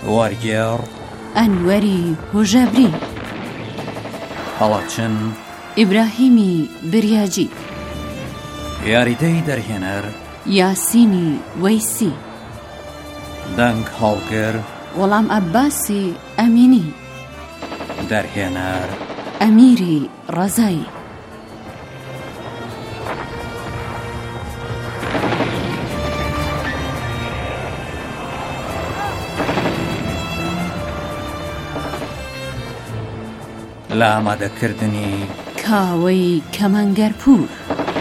وەرگێڕ ئەنوەری هۆژابری، هەڵەچن ئیبراهیمی بریاجی، یاریدەی دەرهێنەر یاسینی وەیسی، دەنگ هەڵگر وەڵام عەباسی ئەمینی، دەرهێنەر ئەمیری ڕەزایی. لە ئامادەکردنی کاوەی کەمەنگەرپوور.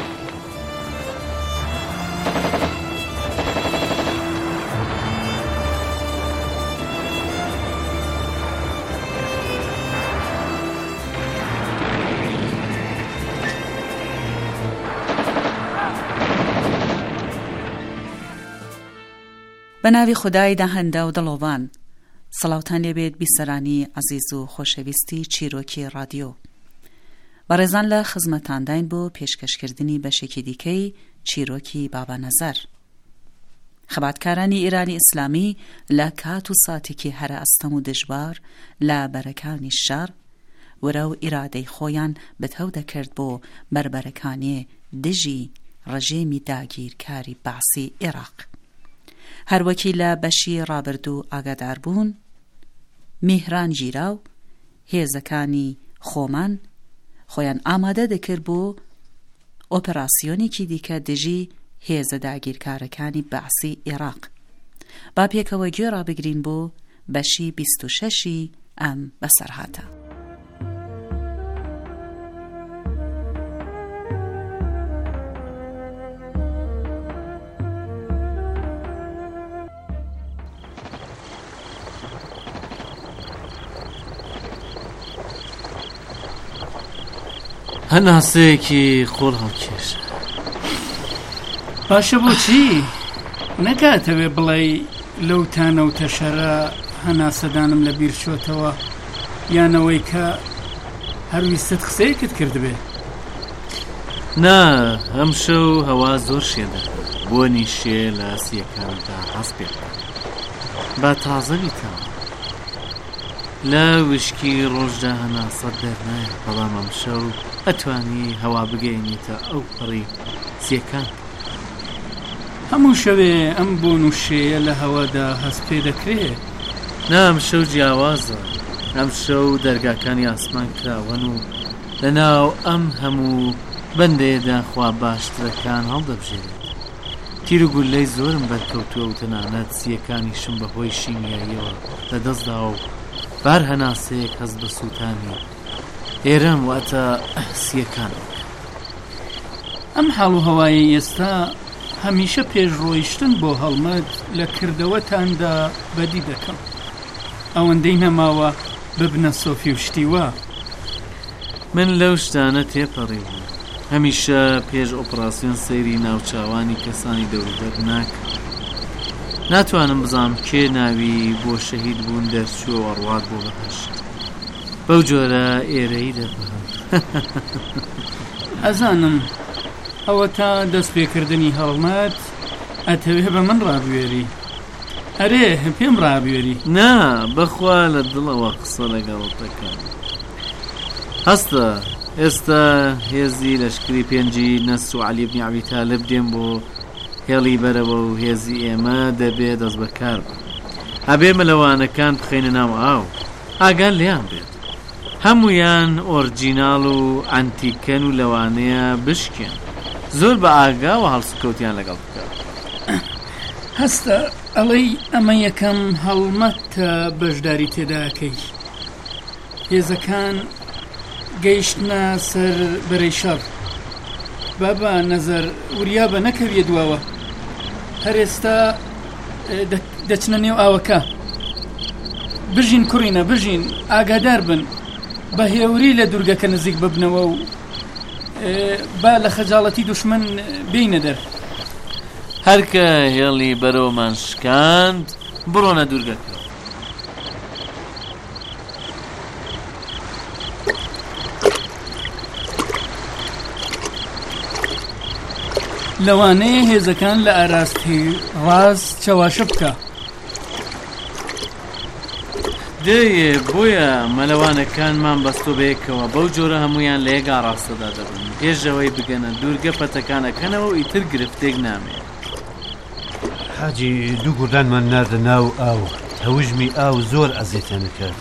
بە ناوی خودای داهەندە و دڵۆڤان، سەڵاوتان لێبێت بیسەرانی عەزیز و خۆشەویستی چیرۆکی ڕادیۆ. بەڕێزان لە خزمەتانداین بۆ پێشکەشکردنی بەشێکی دیکەی چیرۆکی بابا نەزەر. خەباتکارانی ئیرانی ئیسلامی لە کات و ساتێکی هەرە ئەستەم و دژوار لە بەرەکانی شەڕ وەرە و ئیرادەی خۆیان بەتەو دەکرد بۆ بربەرەکانی دژی ڕژێمی داگیرکاری بەعسی عێراق. هەروەکی لە بەشی ڕابردوو ئاگادار بوون، میهران ژیراو هێزەکانی خۆمان خۆیان ئامادە دەکرد بۆ ئۆپەراسیۆنێکی دیکە دژی هێزە داگیرکارەکانی بەعسی عێراق. با پێکەوە گوێ ڕابگرین بۆ بەشی 26 ئەم بەسەرهاتە. هەناسەیەکی خۆڵ هەڵکێشە. باشە بۆچی نەکاتەوێ بڵێ لەو تانە و تەشەرە هەناسەدانم لە بیر چۆتەوە، یانەوەی کە هەرویستت قسەیەکت کردبێ؟ نا، ئەم شەو هەوا زۆر شێدە، بۆنی شێ لە ئاسیەکاندا هەست پێ با تازە بیتەوە. لە وشکی ڕۆژدا هەناسە دەرنایە، بەڵام ئەم شەو ئەتوانی هەوا بگەینیتە ئەو پەڕی سیەکان. هەموو شەوێ ئەم بۆن و شێیە لە هەوادا هەست پێ دەکرێت. نا، ئەم شەو جیاوازە. ئەم شەو دەرگاکانی ئاسمان کراوەن و لەناو ئەم هەموو بەندەیەدا خوا باشترەکان هەڵدەبژێرێت. تیر و گولەی زۆرم بەرکەوتووە و تەنانەت سیەکانیشم بەهۆی شیمیاییەوە لەدەستدا و بار هەناسەیەک هەست بە سووتانی ئێرەم واتە سیەکان. ئەم حاڵ و هەوایی ئێستا هەمیشە پێشڕۆیشتن بۆ هەڵمەت لە کردەوەتاندا بەدی دەکەم. ئەوەندەی نەماوە ببنە سۆفی و شتیوە. من لەو شتانە تێپەڕی بوو. هەمیشە پێش ئۆپراسیۆن سەیری ناوچاوانی کەسانی دەوروبەر ناکەم. ناتوانم بزانم کێ ناوی بۆ شەهید بوون دەرچووە وەڕوات بۆ بەهەشت. بەو جۆرە ئێرەی دەبم. ئەزانم ئەوە تا دەست پێکردنی هەڵمەت ئەتەوێ بە من ڕابوێری. ئەرێ پێم ڕابوێری. نا، بەخوا لە دڵەوە قسە لەگەڵت دەکەم. هەستە ئێستا هێزی لەشکری پێنجی نەسر و عەلی بن ئەبی تالب دێن بۆ هێڵی بەرەوە و هێزی ئێمە دەبێ دەست بەکار بن. ئەبێ مەلەوانەکان بخەینە ناو ئاو، ئاگان لێیان بێت. هەمویان ئۆرجیناڵ و ئەنتیکەن و لەوانەیە بشکێن. زۆر بە ئاگا و هەڵسوکەوتیان لەگەڵ بکات. هەستە ئەڵەی ئەمە یەکەم هەڵمەتە بەشداری تێداکەی. هێزەکان گەیشتنە سەر بەرەی شەڕ. بابا نەزەر وریا بە نەکەویە دواوە. هەر ئێستا دەچنە نێو ئاوەکە. بژین کوڕینە، بژین، ئاگادار بن، بە هێوری لە دوورگەکە نزیک ببنەوە و با لە خەجاڵەتی دوشمن بینە دەر. هەرکە هێڵی بەرەومان شکاند بڕۆنە دوورگەکە. لەوانەیە هێزەکان لە ئاراستی ڕاز چەواشە بکە. دەیە بۆیە مەلەوانەکانمان بەستۆ بەیەکەوە بەو جۆرە هەمویان لە یەکا ڕاستەدا دەبن پێشەوەی بگەنە دوورگە پەتەکانەکەنەوە و ئیتر گرفتێک نامێت. حاجی دوو گوردانمان ناردە ناو ئاو هەوژمی ئاو زۆر ئەزیێتیان کرد.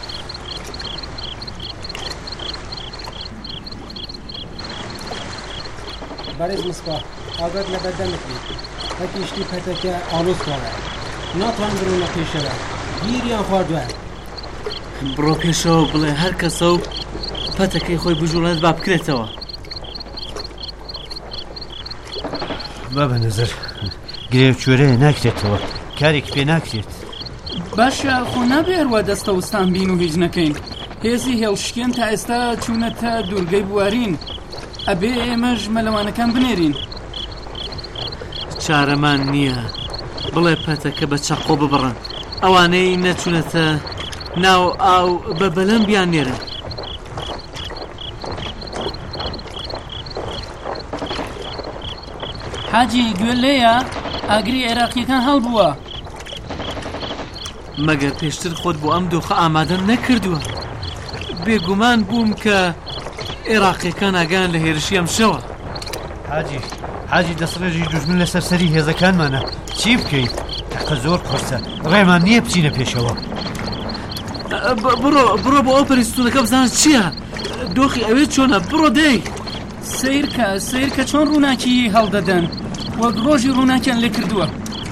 بەڕێز مسپا ئاگات لە بەردەمەکرێت هەتیشتی پەتەکە ئاڵۆزکەوە ناتوان بڕۆنە پێشەوە گیریان خواردووە. بڕۆ پێشەوە بڵێ هەر کەسە و پەتەکەی خۆی بژوڵێت با بکرێتەوە. با بە نەزەر گرێو کوێرەیە ناکرێتەوە کارێک پێ ناکرێت. باشە خۆ نابێ هەروە دەستە وستان بین و هیچ نەکەین. هێزی هێڵشکێن تا ئێستا چوونەتە دوورگەی بوارین ئەبێ ئێمەش مەلەوانەکان بنێرین. چارەمان نییە بڵێ پەتەکە بە چەقۆ ببڕن ئەوانەی نەچوونەتە ناو ئاو بە بەلەم بیان نێرن. حاجی گوێ لێیە ئاگری عێراقیەکان هەڵبووە. مەگەر پێشتر خۆت بۆ ئەم دۆخە ئامادە نەکردووە بێگومان بووم کە عێراقیەکان ئاگان لە هێرشی ئەم شەوە. حاجی دەسڕێژی دوژمن لە سەرسەری هێزەکانمانە چی بکەین؟ تەقە زۆر قرسە ڕێمان نییە بچینە پێشەوە. بڕۆ بۆ ئەو پەریستونەکە بزانە چییە دۆخی ئەوێ چۆنە بڕۆ دەی سیرکە چۆن ڕووناکی هەڵدەدەن وەک ڕۆژی ڕووناکیان لێ کردووە.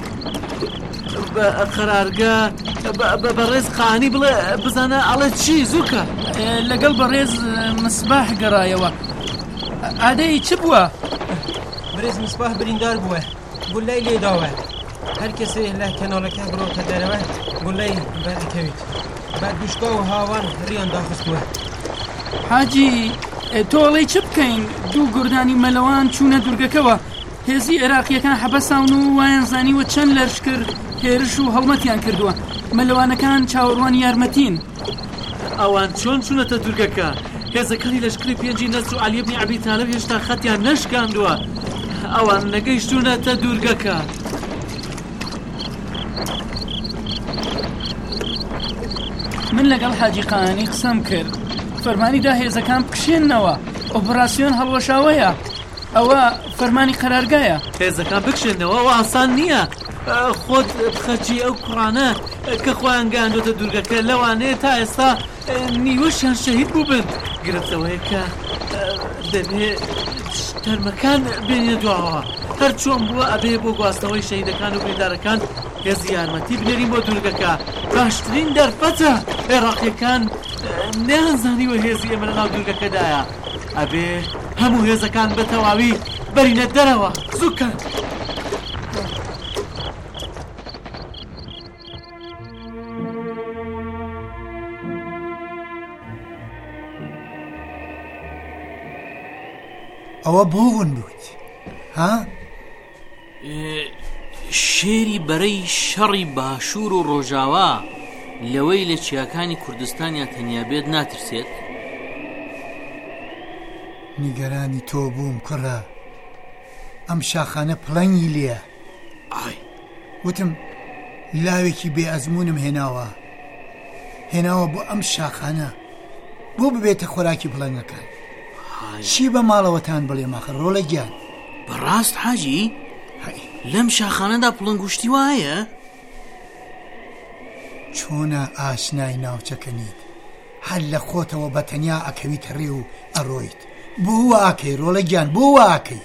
قەرارگە بەڕێز قانی بڵێ بزانە ئەڵێ چی زووکە لەگەڵ بەڕێز مسباح گەڕایەوە. ئادەی چ بووە؟ برێز مسباح بریندار بووە گولەی لێداوە هەر کەسێ لە کەناڵەکە بڕۆتە دەرەوە گولەی بەرەکەویت بە دوشکا و هاوان ڕیان داخستووە. حاجی تۆڵەی چ بکەین؟ دوو گوردانی مەلەوان چوونە دوورگەکەوە هێزی عێراقیەکان حەبەساون و وایان زانیوە چەند لەشکر هێرش و هەڵمەتیان کردووە. مەلەوانەکان چاوەڕوان یارمەتین. ئەوان چۆن چوونەتە دوورگەکە؟ هێزەکانی لەشکری پێنجی نەسر و عەلی بن ئەبی تالب هێشتا خەتیان نەشکاندووە. ئەوان نەگەیشتوونەتە دوورگەکە. من لەگەڵ حاجی قانی قسەم کرد فەرمانیدا هێزەکان بکشێننەوە ئۆپراسیۆن هەڵوەشاوەیە ئەوە فەرمانی قەرارگایە. هێزەکان بکشێنەوە و ئاسان نییە خۆت بخەچی ئەو کوڕانە کە خۆیان گەیاندۆتە دوورگەکە لەوانەیە تا ئێستا نیوەشیان شەهید بوو بن گرفتەوەیە کە دەبێت تەرمەکان بێنە دواوە هەر چۆن بووە ئەبێ بۆ گواستنەوەی شەهیدەکان و بریندارەکان هێزی یارمەتی بنێرین بۆ دوورگەکە. باشترین دەرفەتە عێراقیەکان نەیانزانیوە هێزی ئێمە لە ناو دوورگەکەدایە ئەبێ هەموو هێزەکان بە تەواوی بەرینە دەرەوە زووکە. ئەوە بۆ ون بوویت ها؟ شێری بەرەی شەڕی باشوور و ڕۆژاوا لەوەی لە چیاکانی کوردستانیان تەنیا بێت ناترسێت؟ نیگەرانی تۆ بووم کوڕە ئەم شاخانە پڵەنگی لێە وتم لاوێکی بێ ئەزمونم هێناوە بۆ ئەم شاخانە بۆ ببێتە خۆراکی پڵەنگەکان. چی بە ماڵەوەتان بڵێ ماخە ڕۆڵە گیان؟ بەڕاست حاجی لەم شاخانەدا پڵنگوشتی وایە؟ چۆنە ئاشنای ناوچەکەنیت هەر لە خۆتەوە بە تەنیا ئەکەویت ڕێ و ئەڕۆیت بۆ واکەی ڕۆڵە گیان بۆ واکەی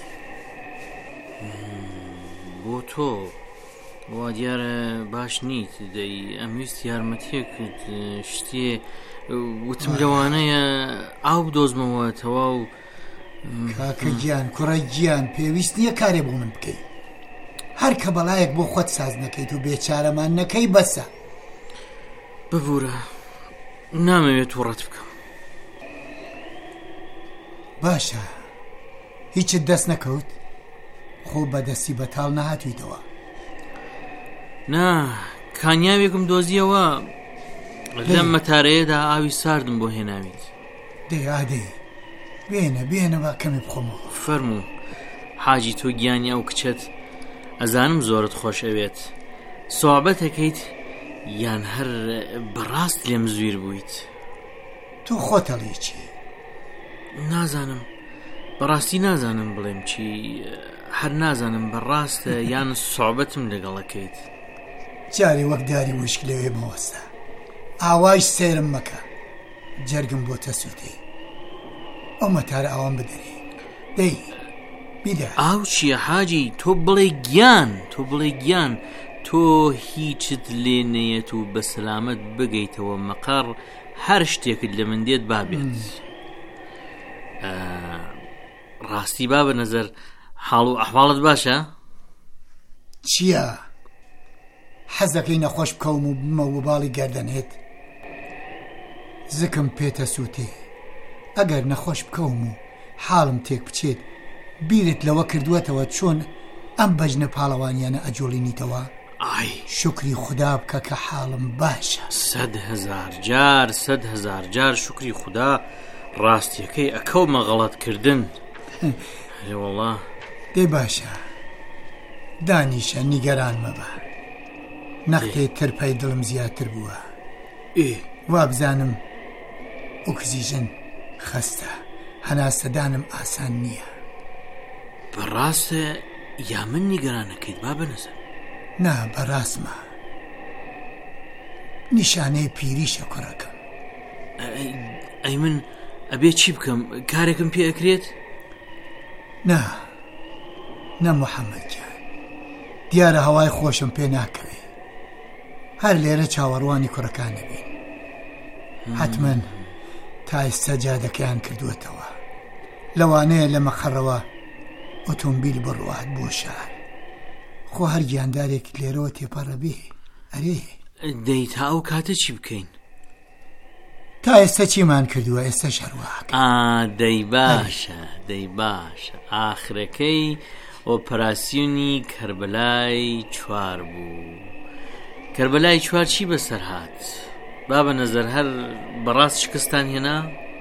بۆ تۆ وا دیارە باش نیت دەی ئەمویست یارمەتیە کرد شتێ وتم لەوانەیە ئاو بدۆزمەوە تەواو. کاکە گیان کوڕە گیان پێویست نییە کارێ بۆ من بکەی هەر کە بەڵایەک بۆ خۆت ساز نەکەیت و بێچارەمان نەکەی بەسە. ببوورە نامەوێت تووڕەت بکەم. باشە هیچت دەست نەکەوت خۆ بەدەستی بەتاڵ نەهاتوویتەوە. نا کانیاوێکم دۆزیەوە لەم مەتارەیەدا ئاوی ساردم بۆ هێناویت. دەیادەی بێنە کەمی بخۆمەوە. فەرموو حاجی تۆ گیانی ئەو کچەت ئەزانم زۆرت خۆش ئەوێت سوابەتەکەیت یان هەر بەڕاست لێم زویر بوویت؟ تۆ خۆتەڵی چی؟ نازانم، بەڕاستی نازانم بڵێم چی، هەر نازانم بەڕاستە یان سوحبەتم لەگەڵەکەیت. جارێ وەک داری وشک لەوێ مەوەستە، ئاوایش سێرم مەکە، جەرگم بۆتە سووتێ. ئەو مەتارە ئەوان بدەرێ دەی بیدە. ئاو چییە حاجی؟ تۆ بڵێ گیان، تۆ بڵێ گیان، تۆ هیچت لێ نەیەت و بە سەلامەت بگەیتەوە مەقەڕ، هەر شتێکت لە من دێت بابێت. ڕاستی با بە نەزەر حاڵ و ئەحواڵت باشە؟ چییە؟ حەزەکەی نەخۆش بکەوم و بمە و باڵی گەردەنێت؟ زکم پێتە سووتێ، ئەگەر نەخۆش بکەوم و حاڵم تێک بچێت بیرت لەوە کردووەتەوە چۆن ئەم بەژنە پاڵەوانیانە ئەجۆڵینیتەوە؟ ئای شکری خوددا بکە کە حاڵم باشە. 100,000 جار شکری خوددا، ڕاستیەکەی ئەکەومە غەڵەتکردن. وەڵا دەی باشە، دانیشە نیگەران مەبە، نەختێ ترپەی دڵم زیاتر بووە. وابزانم ئۆکسیژن خەستە، هەناسەدانم ئاسان نییە. بەڕاستە یا من نیگەرانەکەیت با بنەزە؟ نا بەڕاستمە، نیشانەی پیریشە کوڕەکەم. ئەی من ئەبێ چی بکەم؟ کارێکم پێ ئەکرێت؟ نە محەممەدجان، دیارە هەوای خۆشم پێ ناکەوێ، هەر لێرە چاوەڕوانی کوڕەکان نەبین. حتمەن تا ئێستا جادەکەیان کردووەتەوە، لەوانەیە لە مەخەڕەوە ئۆتۆمبیل بڕوات بۆ شار، خۆ هەر گیاندارێک لێرەوە تێپەڕە بێ. ئەرێ دەی تا ئەو کاتە چی بکەین؟ تا ئێستا چیمان کردووە، ئێستا شەرواک. دەی باشە ئاخرەکەی ئۆپەراسیۆنی کەربەلای 4 بوو. کەربەلای 4 چی بەسەر هات؟ با بە نەزەر هەر بەڕاست شکستان هێنا؟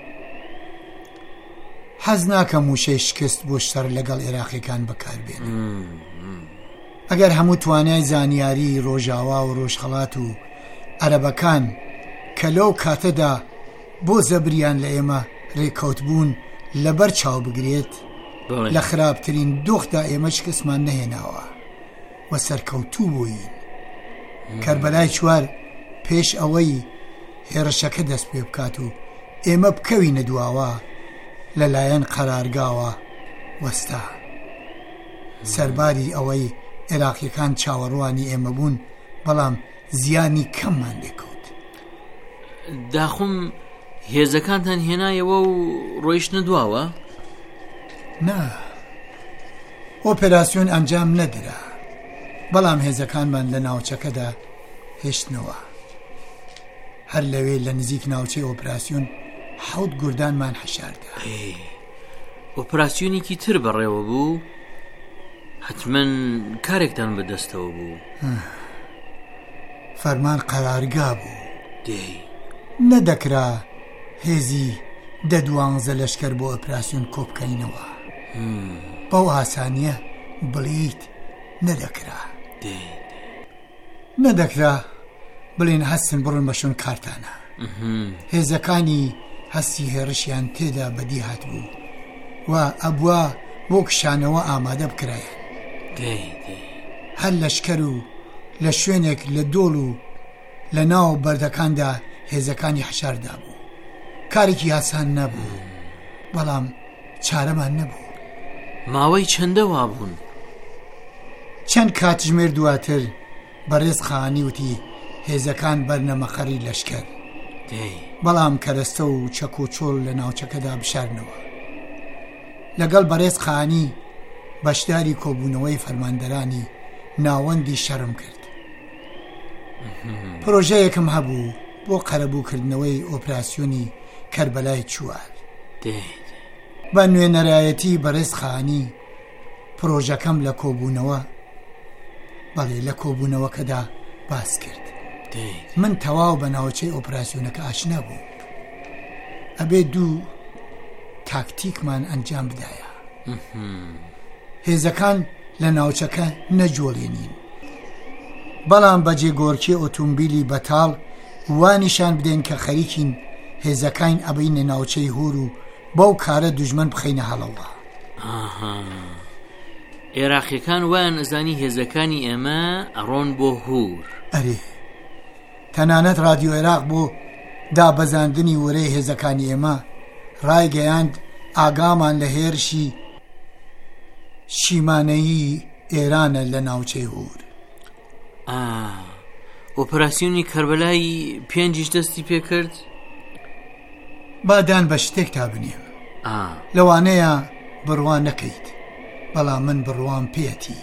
حەز ناکەم وشەی شکست بۆ شەڕ لەگەڵ عێراقیەکان بەکاربێن. ئەگەر هەموو توانای زانیاری ڕۆژاوا و ڕۆژخەڵات و عەرەبەکان کە لەو کاتەدا بۆ زەبریان لە ئێمە ڕێکەوت بوون لەبەر چاو بگرێت، لە خراپترین دۆخدا ئێمە شکستمان نەهێناوە و سەرکەوتوو بووین. کەربەلای 4 پێش ئەوەی هێرشەکە دەست پێ بکات و ئێمە بکەوینە دواوە لەلایەن قەرارگاوە وەستا. سەرباری ئەوەی عێراقیەکان چاوەڕوانی ئێمە بوون، بەڵام زیانی کەممان دەکەوت. داخۆم هێزەکانتان هێنایەوە و ڕۆیشتنە دواوە؟ نا، ئۆپێراسیۆن ئەنجام نەدرا، بەڵام هێزەکانمان لە ناوچەکەدا هێشتنەوە. هەر لەوێ لە نزیک ناوچەی ئۆپراسیۆن 7 گوردانمان حەشاردا. ئۆپراسیۆنێکی تر بەڕێوە بوو؟ حتمەن کارێکتان بەدەستەوە بوو. فەرمان قەرارگا بوو، دەی نەدەکرا هێزی 12 لەشکەر بۆ ئۆپراسیۆن کۆبکەینەوە. بەو ئاسانیە بڵیت نەدەکرا. نەدەکرا بڵێن هەستن بڕن بەشون کارتانە. هێزەکانی هەستی هێرشیان تێدا بەدی هات بوو و ئەبوا بۆ کشانەوە ئامادە بکرایە. هەر لەشکەر و لە شوێنێک لە دۆڵ و لە ناو بەردەکاندا هێزەکانی حەشاردا بوو. کارێکی ئاسان نەبوو، بەڵام چارەمان نەبوو. ماوەی چەندە وابوون؟ چەند کاتژمێر دواتر بەڕێز خانی وتی هێزەکان بەرنەمەخەری لەشکەر، بەڵام کەرەستە و چەک و چۆڵ لە ناوچەکەدا بشارنەوە. لەگەڵ بەڕێز خانی بەشداری کۆبوونەوەی فەرماندەرانی ناوەندی شەڕم کرد. پرۆژەیەکم هەبوو بۆ قەرەبووکردنەوەی ئۆپراسیۆنی کەربەلای 4. بە نوێنەرایەتی بەڕێز خانی پرۆژەکەم لە کۆبوونەوە، بەڵێ لە کۆبوونەوەکەدا باس کرد. من تەواو بە ناوچەی ئۆپراسیۆنەکە ئاشنا بوو. ئەبێ 2 تاکتیکمان ئەنجام بدایە. هێزەکان لە ناوچەکە نەجۆڵێنین، بەڵام بەجێ گۆرکی ئۆتۆمبیلی بەتاڵ وانیشان بدەین کە خەریکین هێزەکان ئەبینە ناوچەی هۆر و بەو کارە دوژمن بخەینە هەڵەوە. عێراقیەکان وایان ئەزانی هێزەکانی ئێمە ئەڕۆن بۆ هۆر. ئەرێ تەنانەت رادیۆ عێراق بۆ دابەزاندنی وەرەی هێزەکانی ئێمە ڕایگەیاند ئاگامان لە هێرشی شیمانەیی ئێرانە لە ناوچەی هۆر. ئۆپراسیۆنی کەربەلای 5 دەستی پێکرد؟ بادان بە شتێک تا بنێم لەوانەیە بڕوان نەکەیت، بەڵام من بڕوان پێەتی.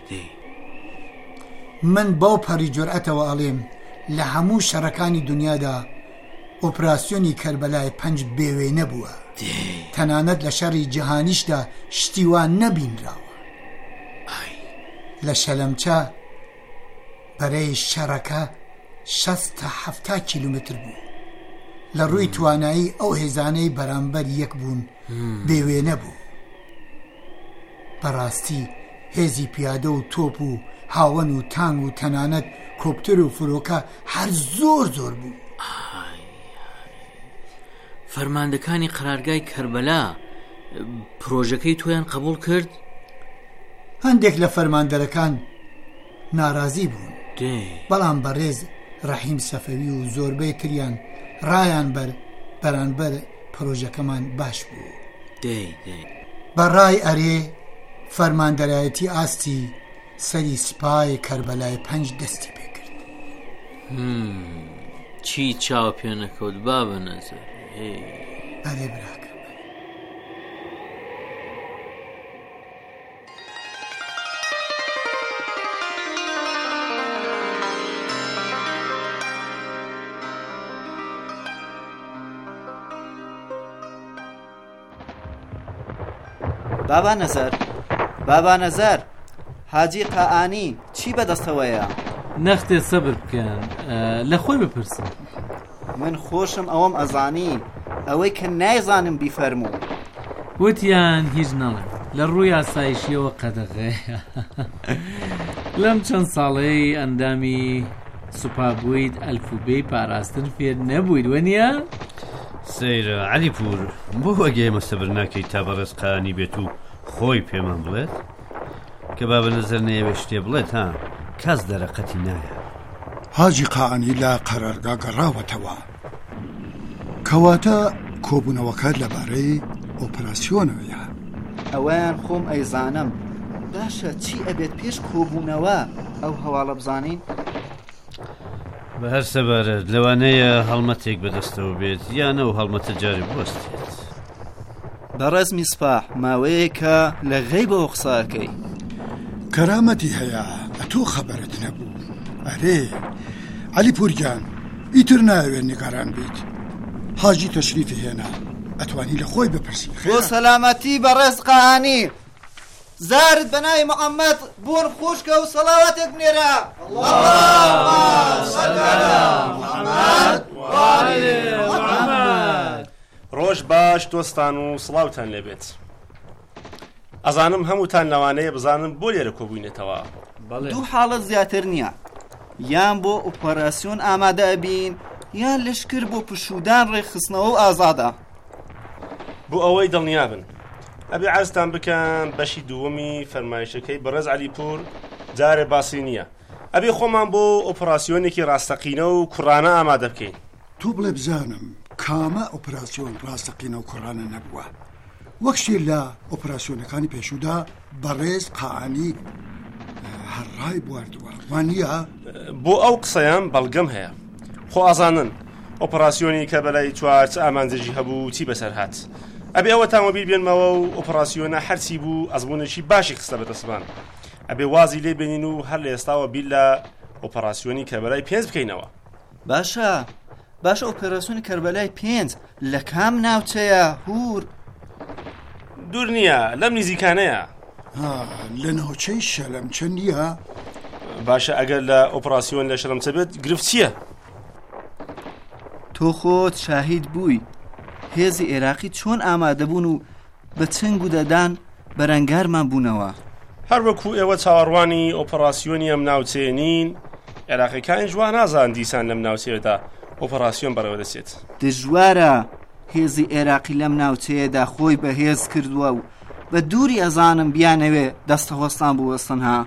من باو پەری جورئەتەوە ئەڵێم لە هەموو شەڕەکانی دنیادا ئۆپراسیۆنی کەربەلای 5 بێوێ نەبووە، تەنانەت لە شەڕی جیهانیشدا شتیوان نەبینراوە. لە شەلەمچە بەرەی شەڕەکە 60-70 کیلومتر بوو. لە ڕووی توانایی ئەو هێزانەی بەرامبەر یەک بوون بێوێ نەبوو. بەڕاستی هێزی پیادە و تۆپ و هاون و تانگ و تەنانەت کۆپتر و فرۆکە هەر زۆر بوو. فەرماندەکانی قەرارگای کەربەلا پرۆژەکەی تۆیان قبول کرد؟ هەندێک لە فەرماندەرەکان ناڕازی بوون، بەڵام بەڕێز ڕەحیم سەفەوی و زۆربەی تریان ڕایان بەرانبەر پرۆژەکەمان باش بوو. بەڕای ئەرێ فەرماندەرایەتی ئاستی سەری سپای کەربەلای 5 دەستی پێکرد. چی چاو پێ نەکەوت با بە نەزەر؟ ئەرێ براکە بابا نەزەر حاجی قائانی چی بەدەستەوەیە؟ نەختێ سەبر بکەن لە خۆی بپرسن. من خۆشم ئەوەم ئەزانی ئەوەی کە نایزانم بیفەرموو. وتیان هیچ نەڵێ لە ڕووی ئاسایشیەوە قەدەغەیە. لەم چەند ساڵەی ئەندامی سوپابوویت ئەلفوبەی پاراستن فێر نەبوویت وەنیە؟ سەیرە عەلی پوور بۆ وەگەی مەسەبر ناکەیت تا بەڕێزقانی بێت و خۆی پێمان بڵێت کە بابە نەزەر نەیەوێ شتێ بڵێت ها کەس دەرەقەتی نایە. حاجی قائانی لە قەرارگا گەڕاوەتەوە، کەواتە کۆبوونەوەکات لەبارەی ئۆپراسیۆنەوەیە. ئەویان خۆم ئەیزانم، باشە چی ئەبێت پێش کۆبوونەوە ئەو هەواڵە بزانین؟ بە هەر سەبارەت لەوانەیە هەڵمەتێک بەدەستەوە بێت یانە و هەڵمەتە جاری بوەستێت. بەڕێز میسپاح ماوەیە کە لە غەیبەوە قساکەی کەرامەتی هەیە ئەتۆ خەبەرت نەبوو. ئەرێ عەلی پوورگیان ئیتر ناوێت نیگەران بیت، حاجی تەشریفی هێنا ئەتوانی لە خۆی بپرسی. بۆ سەلامەتی بەڕێز قائانی زارت بە ناوی محەممەد بۆن خوشکە و سەڵاواتێک بنێرە. ڕۆژ باش دۆستان و سڵاوتان لێبێت. ئەزانم هەمووتان لەوانەیە بزانم بۆ لێرە کۆبووینێتەوە. دوو حاڵەت زیاتر نییە، یان بۆ ئۆپەراسیۆن ئامادە ئەبین یان لەشکر بۆ پشودان ڕێخستنەوە و ئازادە. بۆ ئەوەی دڵنیابن ئەبێ عەرزتان بکەم بەشی دووەمی فەرمایشەکەی بەڕێز عەلی پوور جارێ باسی نییە. ئەبێ خۆمان بۆ ئۆپەراسیۆنێکی ڕاستەقینە و کوڕانە ئامادە بکەین. تو بڵێ بزانم کامە ئۆپراسیۆن ڕاستەقینە و کوڕانە نەبووە؟ وەک شتێ لە ئۆپراسیۆنەکانی پێشوودا بەڕێز قائانی هەرڕای بواردووە، وانە؟ بۆ ئەو قسەیان بەڵگەم هەیە. خۆ ئازانن ئۆپەراسیۆنی کەربەلای 4 چ ئامانجێژی هەبوو چی بەسەر هات. ئەبێ ئەوە تامۆبیل بێنمەوە و ئۆپەراسیۆنە هەرچی بوو ئەزمونێکی باشی خستە بەدەستمان. ئەبێ وازی لێ بێنین و هەر لە ئێستاوە بیل لە ئۆپەراسیۆنی کەربەلای 5 بکەینەوە. باشە ئۆپەراسیۆنی کەربەلای 5 لە کام ناوچەیە؟ هور دوور نییە، لەم نزیکانەیە. لە ناوچەی شەلەمچە نییە؟ باشە ئەگەر لە ئۆپەراسیۆن لە شەلەمچە بێت گرفت چییە؟ تۆ خۆت شاهید بووی هێزی عێراقی چۆن ئامادە بوون و بە چنگ و دەدان بەرەنگارمان بوونەوە. هەر وەکو ئێوە چاوەڕوانی ئۆپەراسیۆنی ئەم ناوچەیە نین، عێراقیەکان جوان نازان دیسان لەم ناوچەیەدا ئۆپەراسیۆن بەڕێوە دەچێت. دژوارە هێزی عێراقی لەم ناوچەیەدا خۆی بەهێز کردووە و بە دووری ئەزانم بیانەوێ دەستە هۆستان بوەستنها.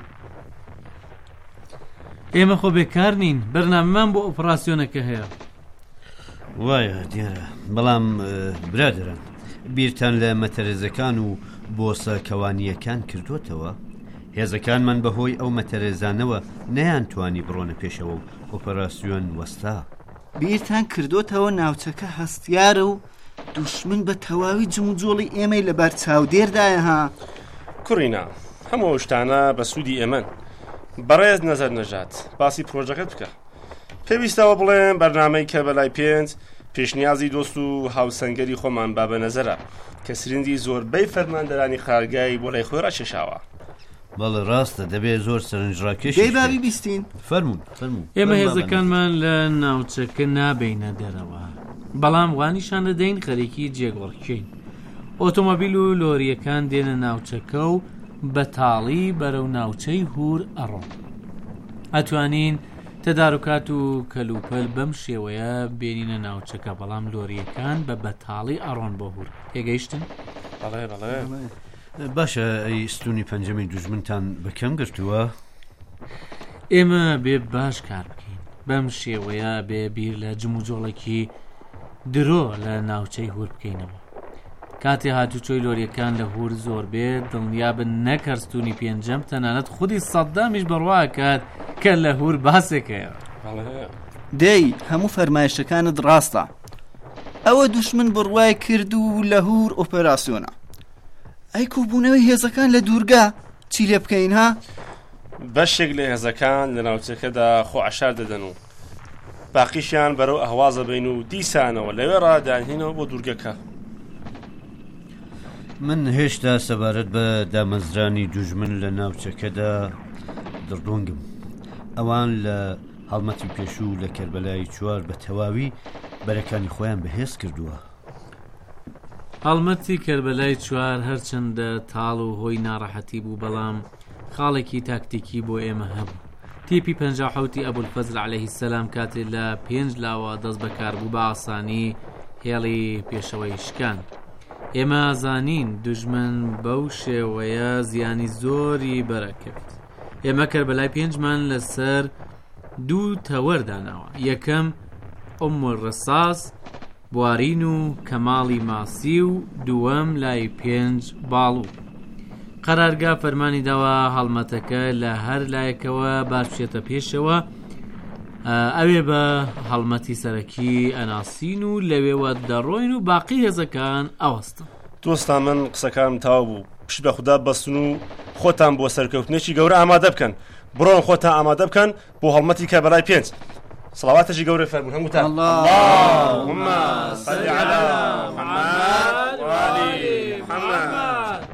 ئێمە خۆ بێکار نین، بەرنامەمان بۆ ئۆپەراسیۆنەکە هەیە. وایە دیارە، بەڵام برادران بیرتان لە مەتەرێزەکان و بۆسە کەوانیەکان کردوتەوە؟ هێزەکانمان بەهۆی ئەو مەتەرێزانەوە نەیانتوانی بڕۆنە پێشەوە و ئۆپەراسیۆن وەستا. بیرتان کردوتەوە ناوچەکە هەستیارە و دوشمن بە تەواوی جموجۆڵی ئێمەی لەبەر چاودێردایە ها. کوڕینا هەموو شتانە بە سوودی ئێمەن. بەڕێز نەزەر نەژات باسی پرۆژەکەت بکە. پێویستەوە بڵێن بەرنامەی کە بەلای پێنج پێشنیازی دۆست و هاوسەنگەری خۆمان بابە نەزەرە کە سرنجی زۆربەی فەرماندەرانی خارگایی بۆ لای خۆی ڕاکێشاوە. بەڵێ ڕاستە دەبێت زۆر سەرنجڕاکێش دەی بابی بیستین. فەرموون ئێمە هێزەکانمان لە ناوچەکە نابینە دەرەوە، بەڵام وانیشان دەدەین خەریکی جێگۆڕکەین. ئۆتۆمۆبیل و لۆریەکان دێنە ناوچەکە و بەتاڵی بەرەو ناوچەی هور ئەڕۆن. ئەتوانین تەدارکات و کەلوپەل بەم شێوەیە بێنینە ناوچەکە، بەڵام لۆریەکان بە بەتاڵی ئەڕۆن بۆ هور. پێگەیشتن؟ بەڵێ بەڵێ. باشە ئەی ستونی پەنجەمی دوژمنتان بەکەم گرتووە؟ ئێمە بێ باش کار بکەین، بەم شێوەیە بێ بیر لە جموجۆڵێکی درۆ لە ناوچەی هور بکەینەوە. کاتێ هاتوچۆی لۆریەکان لە هور زۆر بێت دڵنیابن نەکەرستونی پێنجەم تەنانەت خودی سەددامیش بڕواکات کە لە هور باسێکەیە. دەی هەموو فەرمایشەکانت ڕاستە. ئەوە دوشمن بڕوای کرد و لە هور ئۆپەراسیۆنە. ئەی کوبوونەوەی هێزەکان لە دوورگا چی لێ بکەین ها؟ بەشێک لە هێزەکان لە ناوچەکەدا خۆ عەشار دەدەن و باقیشیان بەرەو ئەهوازە بین و دیسانەوە لەوێ ڕادانهێنەوە بۆ دوورگەکە. من هێشتا سەبارەت بە دامەزرانی دوژمن لە ناوچەکەدا دڵدۆنگم. ئەوان لە هەڵمەتی پێشوو لە کەربەلای چوار بە تەواوی بەرەکانی خۆیان بەهێز کردووە. هەڵمەتی کەربەلای چوار هەرچەندە تاڵ و هۆی ناڕەحەتی بوو، بەڵام خاڵێکی تاکتیکی بۆ ئێمە هەبوو. تیپی 57 ئەبولفەزل عەلەیهی سەلام کاتێ لە 5 لاوە دەست بەکار بوو بە ئاسانی هێڵی پێشەوەی شکان. ئێمە زانین دوژمن بەو شێوەیە زیانی زۆری بەرەکرد. ئێمە کەربەلای 5مان لەسەر 2 تەوەردانەوە. یەکەم ڕساس بوارین و کەماڵی ماسی و دووەم لای 5 باڵوو. قەرارگا فەرمانی داوە هەڵمەتەکە لە هەر لایەکەوە باش بچێتە پێشەوە، ئەوێ بە هەڵمەتی سەرەکی ئەناسین و لەوێوە دەڕۆین و باقی هێزەکان ئەوەستن. دۆستا من قسەکانم تاوا بوو، پشت بە خوددا بەستن و خۆتان بۆ سەرکەوتنێکی گەورە ئامادە بکەن. بڕۆن خۆتان ئامادە بکەن بۆ هەڵمەتی کەربەلای 5. سڵاواتەشی گەورە فەرموون هەمووتان. اللهم صل على محمد وآل محمد.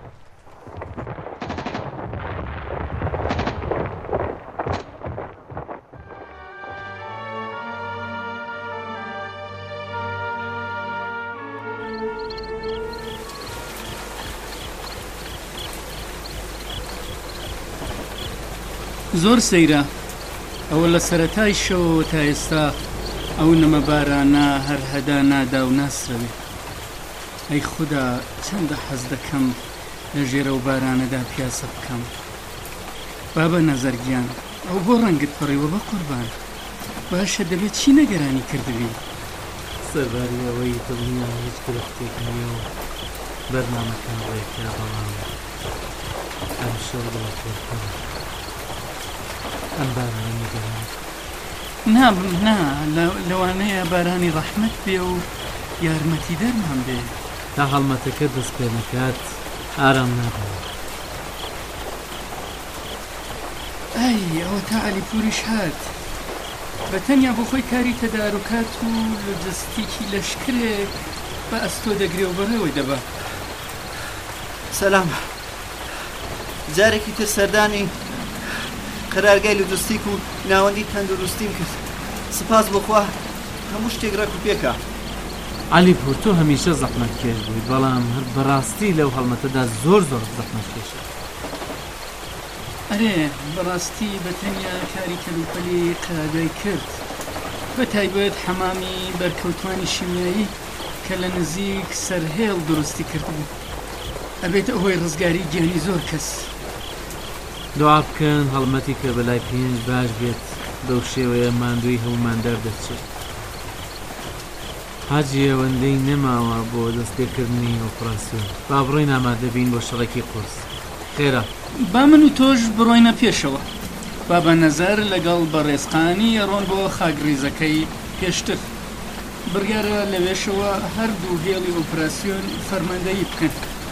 زۆر سەیرە ئەوە لە سەرەتای شەوە تا ئێستا ئەو نەمە بارانە هەر هەدا نادا و ناسرەوێ. ئەی خوددا چەندە حەز دەکەم لە ژێرە و بارانەدا پیاسە بکەم. بابە نەزەرگیان ئەو بۆ ڕەنگت پڕیوە بە قوربان، باشە دەبێت چی نەگەرانی کردبین؟ سەرباری ئەوەی دڵنیا هیچ گرفتێک نییە و بەرنامەکان ڕێکرا، بەڵام ئەم شەو دڵەتوەرکەمە. ئەم بارانە نیگەران نا لەوانەیە بارانی ڕەحمەت بێ و یارمەتی دەرمان بێ. تا هەڵمەتەکە دەست پێ نەکات ئارام نابێت. ئەی ئەوە تا عەلیپوریش هات بە تەنیا بۆ خۆی کاری تەدارکات و لۆجستیکی لەشکرێک بە ئەستۆ دەگرێ و بەڕێوەی دەبا. سەلام، جارێکی تر سەردانی قەرارگای لۆجستیک و ناوەندی تەندروستیم کرد. سپاس بۆخوا هەموو شتێک ڕێک و پێکە. عەلیپور تۆ هەمیشە زەحمەتکێش بووی، بەڵام هەر بەڕاستی لەو هەڵمەتەدا زۆر زەحمەتکێشە. ئەرێ بەڕاستی بەتەنیا کاری کەلوپەلی قەدای کرد بە تایبەت حەمامی بەرکەوتوانی شیمیایی کە لە نزیک سەرهێڵ دروستی کردبوو ئەبێتە ئەوەی ڕزگاری گیانی زۆر کەس. دوعا بکەن هەڵمەتی کە بەلای پێنج باش بێت بەو شێوەیە ماندووی هەمومان دەردەچێت. حاجی ئەوەندەی نەماوە بۆ دەستپێکردنی ئۆپراسیۆن با بڕۆین ئامادە بین بۆ شەڕێکی قورس. خێرا با من و تۆش بڕۆینە پێشەوە. بابا نەزەر لەگەڵ بەڕێزقانی ئەڕۆن بۆ خاگریزەکەی پێشتر بڕیارە لەوێشەوە هەردوو هێڵی ئۆپراسیۆن فەرماندەیی بکەن.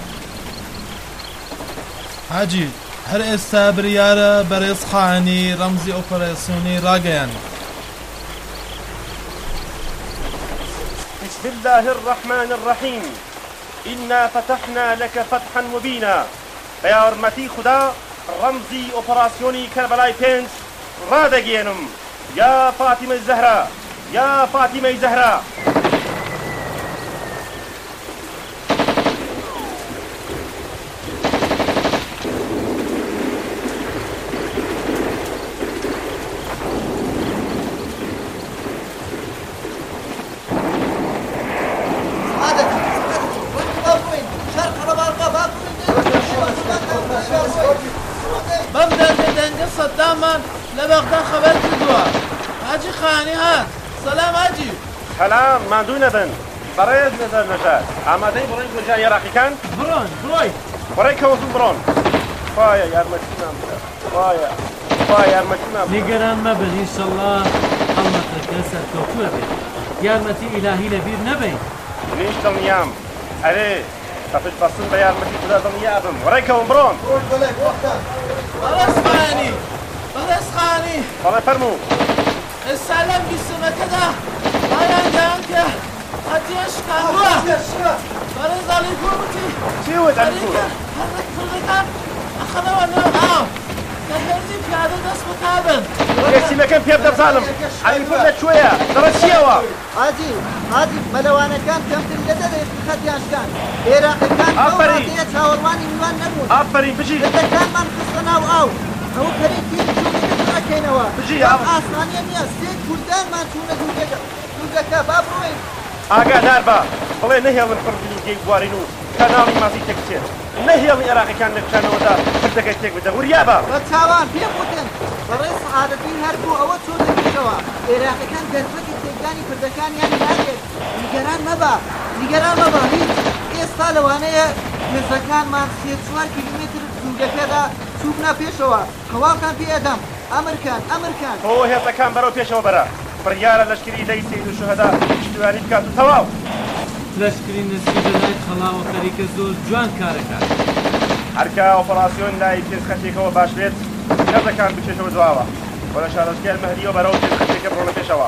حاجی هەر ئێستا بریارە بەڕێزخانی ڕەمزی ئۆپەراسیۆنی ڕاگەیان. بسم الله الرحمن الرحيم إنا فتحنا لك فتحا مبينا بيا ورمتي خدا رمزي أوبراسيوني كربلاي بينج رادقينم يا فاطمة الزهراء يا فاطمة الزهراء. سەدامان لە بەغدا خەبەر کردووە. حاجی خانی هات. سەلام حاجی. سەلام ماندوو نەبن. بەڕێز نەزەر نەژاد ئامادەی بڕۆین بۆ ژیانی عێراقیەکان؟ بڕۆن بڕۆی. بڕێ کەوتن بڕۆن. خوایە یارمەتیمان بدە. خوایە یارمەتیمان بدە. نیگەران مەبن ئینشەڵڵا هەڵمەتەکە سەرکەوتووە بێت. یارمەتی ئیلاهی لەبیر نەبەین. منیش دڵنیام. ئەرێ تەفش بەسن بە یارمەتی خدا دڵنیابم. وەڕێکەوە بڕۆن. بەڕێزخانی بەڕێزخانی. بەڵێ فەرموو. ئێستا لەم بیسمەکەدا ئایان دەیان کە قەتیە شکاندووە. بەڕێز ئەلیپور وتی چی وت ئەلیپور؟ هەڕێکەکان ئەخەنەوە نێو ئاو کە هێرزی پیادە دەست بکابن. یەکسیمەکەم پێ بدەزانم. ئەلیپور لەکوێیە؟ دەڕەچیەوە؟ حاجی مەلەوانەکان کەمتر لە دەرێت خەتیانشکان. عێراقیەکان ئەو ڕادەیە چاوەڕوانی میوان نەبوون. ئافەرین بژی. دەکانمان خستە ناو ئاو. ئەو پەرێکی بچوونەکەینەوە. بژی ئاسانیە نییە. سێ کوردانمان چوونە دوورگەکە با بڕۆین. ئاگادار بە بڵێ نەهێڵن پڕ بوارین و کەناڵی مازی تێکچێت. نەهێڵی عێراقیەکان لە کشانەوەدا پردەکەی تێک بدە. وریا بە بە چاوان پێم وتن بەڕێز سەعادەتین هەر بوو ئەوە چۆ دەکەشەوە. عێراقیەکان گەرفەتی تێکدانی پردەکانیان ناگێت. نیگەران مەبە هیچ. ئێستا لەوانەیە هێزەکانمان 3-4 کیلومتر دوورگەکەدا چوبنە پێشەوە. هەواڵتان پێ ئەدەم. ئەمرکان تۆ هێزەکان بەرەو پێشەوە بەرە. بڕیارە لەشکری دەی سید و شوهەدا پشتیوانی بکات و تەواو. لەشکری نزیک لەلای خەڵاوە خەریکە زۆر جوان کارەکات. هەرکە ئۆپەراسیۆن لای پێشخەتێکەوە باش بێت هێزەکان بکێشەوە دواوە. بۆ لە شارۆچکای مەهدیەوە بەرەو پێشخەتێکە بڕۆنە پێشەوە.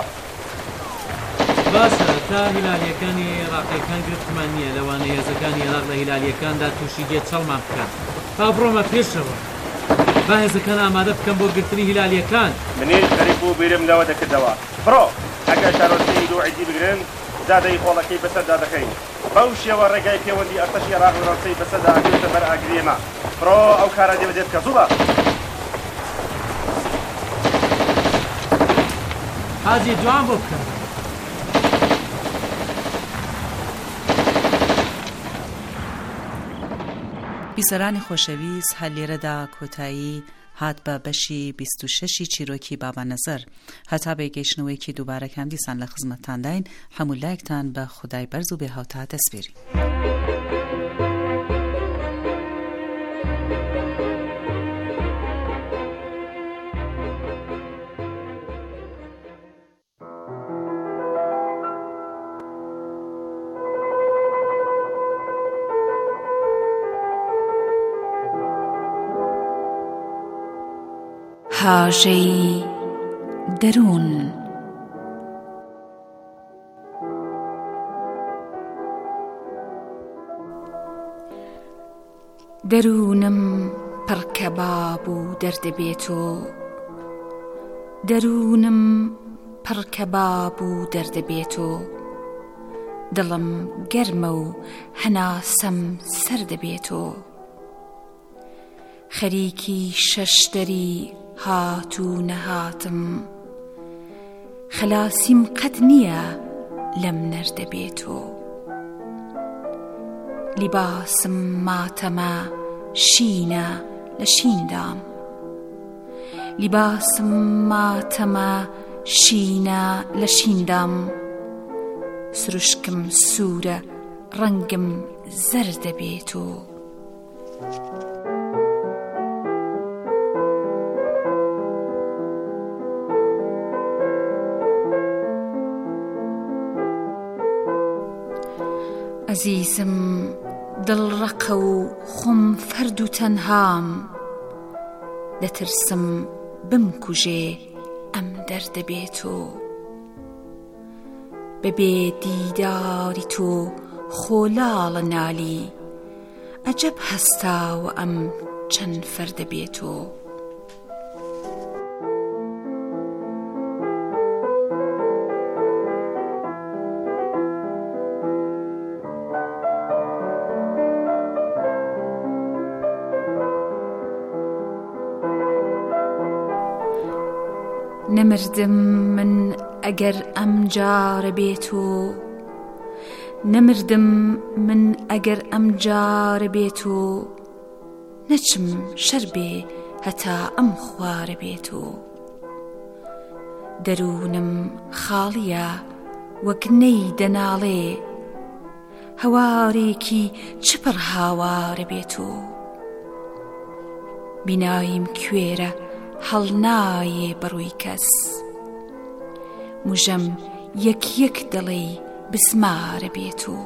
باشە تا هیلالیەکانی عێراقیەکان گرفتمان نییە لەوانەیە هێزەکانی عێراق لە هیلالیەکاندا تووشی دێت چەڵمان بکەن. با بڕۆمە پێشەوە. با هێزەکان ئامادە بکەم بۆ گرتنی هیلالیەکان. منیش غەریب بوو بیرم لەوە دەکردەوە. بڕۆ ئەگەر شارۆچکەی دوو عیدی بگرن دادەی خۆڵەکەی بەسەردا دەکەین. بەو شێوە ڕێگای پەیوەندی ئەرتەشی عێراق و ڕەنسەی بەسەردا ئەگرێتە بەر ئاگرێمە. بڕۆ ئەو کارە دێ بکە. زوڵە حاجی جوان بۆ بکەن. بیسەرانی خۆشەویست هەر لێرەدا کۆتایی هات بە بەشی 26 چیرۆکی بابا نەزەر. هەتا بێگەیشتنەوەیکی دووبارەکان دیسان لە خزمەتتانداین. هەموو لایەکتان بە خودای بەرز و بێهاوتا دەسپێری. هاژەی دەروون دەروونم پڕکەباب و دەردەبێت و دەروونم پڕکەباب و دەردەبێت و دڵم گەرمە و هەناسەم سەر دەبێت و خەریکی شەشدەری هات و نەهاتم خەلاسیم قەت نییە لەم نەردە بێتۆ لیباسم ماتەمە شینە لە شیندام لیباسم ماتەمە شینە لە شیندام سروشکم سوورە ڕەنگم زەردە بێتۆ عەزیزم دڵڕەقە و خۆم فەرد و تەنهام دەترسم بمکوژێ ئەم دەردە بێتۆ بەبێ دیداری تۆ خۆلاڵە نالی ئەجەب هەستاوە ئەم چەند فەردە بێتۆ نەمردم من ئەگەر ئەم جارە بێتۆ نەمردم من ئەگەر ئەم جارە بێتۆ نەچم شەر بێ هەتا ئەم خوارە بێتۆ دەروونم خاڵیە وەک نەی دەناڵێ هەوارێکی چپڕ هاوارە بێتۆ بیناییم کوێرە هەڵ نایێ بەڕووی کەس موژەم یەک یەک دڵی بسمارە بێتۆ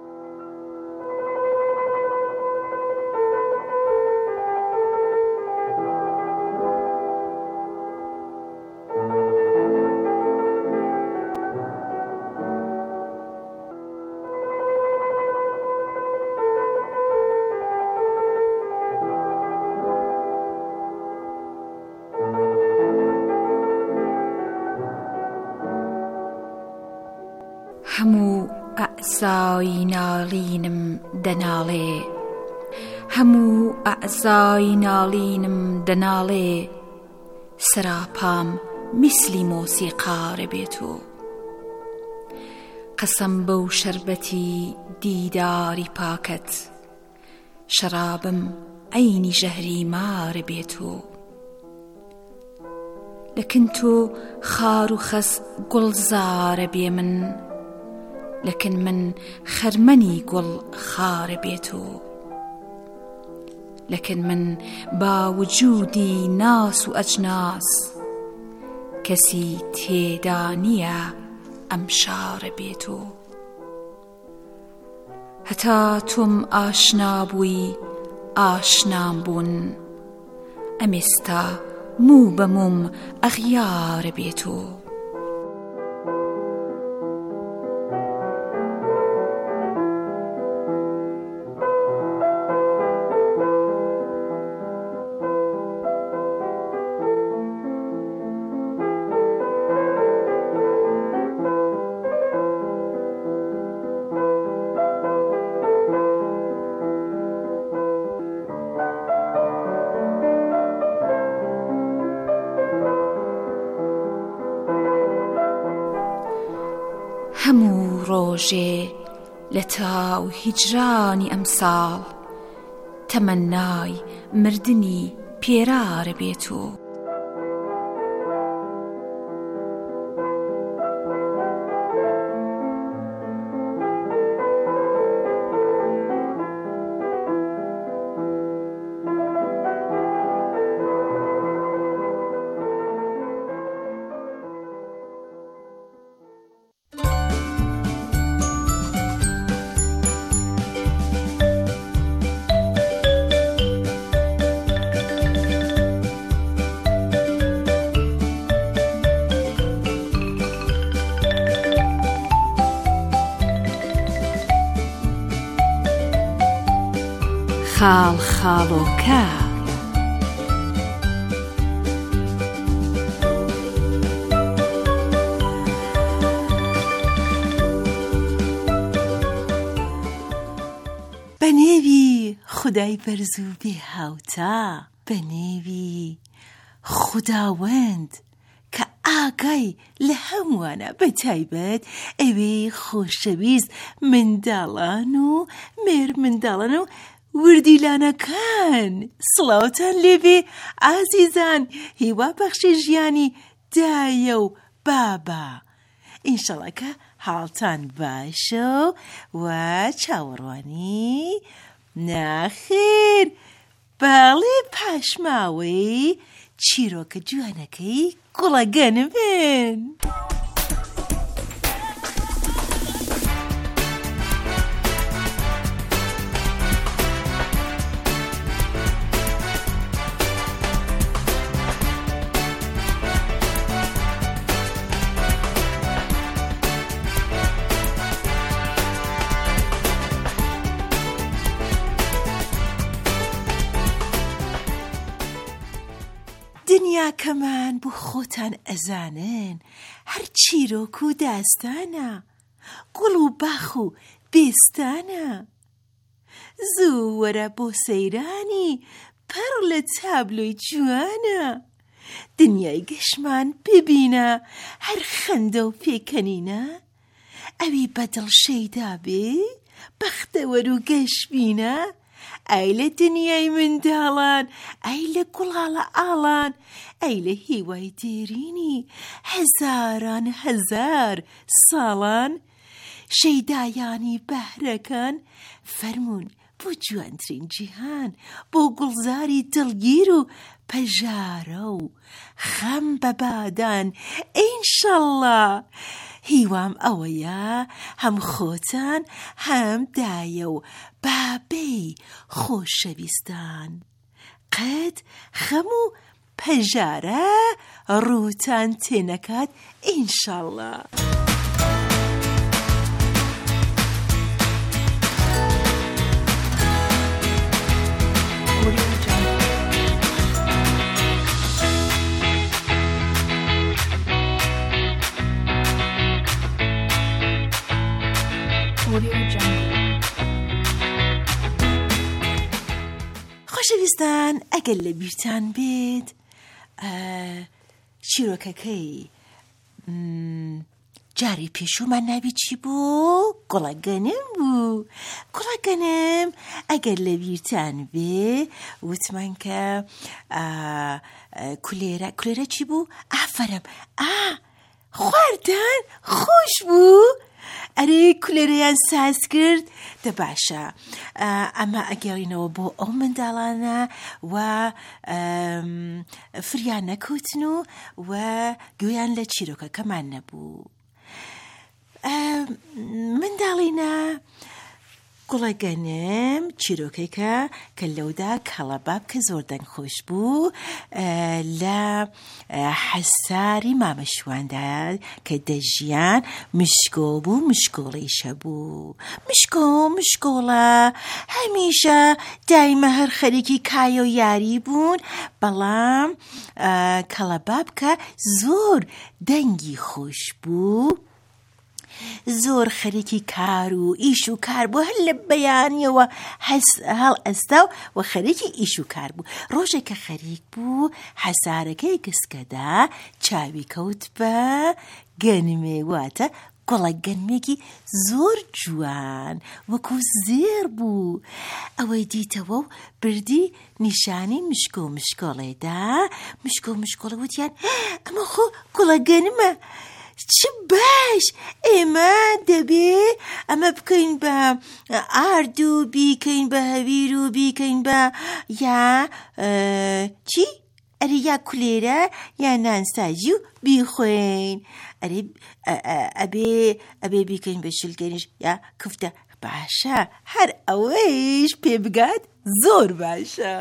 هەموو ئەعزای ناڵینم دەناڵێ هەموو ئەعزای ناڵینم دەناڵێ سەراپام میسلی مۆسیقارە بێتۆ قەسەم بەو شەربەتی دیداری پاکەت شەرابم عەینی ژەهری مارە بێتۆ لەکن تۆ خار و خەس گوڵزارە بێ من لەکن من خەرمەنی گوڵ خارە بێتۆ لەکن من با وجودی ناس و ئەجناس کەسی تێدا نییە ئەم شارە بێتۆ هەتا تۆم ئاشنا بووی ئاشنام بوون ئەمێستا موو بە موم ئەغیارە بێتۆ هەموو ڕۆژێ لە تاو هیجرانی ئەمساڵ تەمەنای مردنی پێرارە بێتۆ خاڵ خاڵۆکە بە نێوی خودای بەرز و بێ هاوتا بە نێوی خوداوەند کە ئاگای لە هەمووانە بە تایبەت ئەوێ خۆشەویست منداڵان و مێر منداڵان و وردیلانەکان سڵاوتان لێبێ ئازیزان هیوا بەخشی ژیانی دایە و بابا ئینشەڵا کە حاڵتان باشە و چاوەڕوانی ناخێر باڵێ پاشماوەی چیرۆکە جوانەکەی گوڵەگەنمن دنیاکەمان بۆ خۆتان ئەزانن هەر چیرۆک و داستانە گوڵ و باخ و بێستانە زوو وەرە بۆ سەیرانی پەڕ لە تابلۆی جوانە دنیای گەشمان ببینە هەر خەندە و پێکەنینە ئەوی بەدڵ شەیدا بێ بەختەوەر و گەشبینە ئەی لە دنیای منداڵان ئەی لە گوڵاڵە ئاڵان ئەی لە هیوای دێرینی هەزاران هەزار ساڵان شەیدایانی بەهرەکان فەرمون بۆ جوانترین جیهان بۆ گوڵزاری دڵگیر و پەژارە و خەم بەبادان ئینشەڵڵا هیوام ئەوەیە هەم خۆتان هەم دایە و بابەی خۆشەویستان قەت خەم و پەژارە ڕووتان تێنەکات ئینشەڵڵا خۆشەویستان ئەگەر لە بیرتان بێت چیرۆکەکەی جاری پێشومان ناوی چی بوو؟ گوڵەگەنم بوو گوڵەگەنم ئەگەر لە بیرتان بێ وتمان کە کولێرە چی بوو؟ ئافەرم خواردان خۆش بوو ئەرێ کولێرەیان ساز کرد دە باشە ئەمە ئەگەڕینەوە بۆ ئەو منداڵانە و فریان نەکەوتن و گوێیان لە چیرۆکەکەمان نەبوو منداڵینە گوڵەگەنم چیرۆکێکە کە لەودا کەڵەباب کە زۆر دەنگ خۆش بوو لە حەساری مامەشواندا کە دەژیان مشکۆ بوو مشکۆڵیشە بوو مشکۆڵە هەمیشە دایمە هەر خەریکی کایە و یاری بوون بەڵام کەڵەباب کە زۆر دەنگی خۆش بوو زۆر خەریکی کار و ئیش و کار بوو هەر لە بەیانیەوە هەڵ ئەستا و خەریکی ئیش و کار بوو ڕۆژێکە خەریک بوو حەسارەکەی گسکەدا چاوی کەوت بە گەنمێ واتە گوڵە گەنمێکی زۆر جوان وەکو زێر بوو ئەوەی دیتەوە و بردی نیشانی مشکۆ مشکۆڵێدا مشکۆڵە وتیان ئەمە خۆ گوڵە گەنمە چ باش ئێمە دەبێ ئەمە بکەین بە ئارد و بیکەین بە هەویر و بیکەین بە یا چی؟ ئەرێ یا کولێرە یا نانساجی و بیخۆین ئەرێ ئەبێ بیکەین بە شلگەنیش یا کوفتە باشە هەر ئەوەیش پێ بگات زۆر باشە